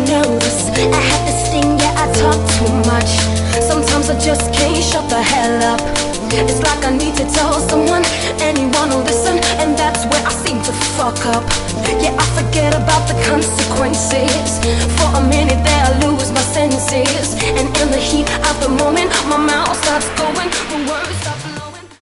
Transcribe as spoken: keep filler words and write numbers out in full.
nervous. I have this thing, yeah, I talk too much. Sometimes I just can't shut the hell up. It's like I need to tell someone, anyone will listen, and that's where I seem to fuck up. Yeah, I forget about the consequences. For a minute there I lose my senses, and in the heat of the moment my mouth starts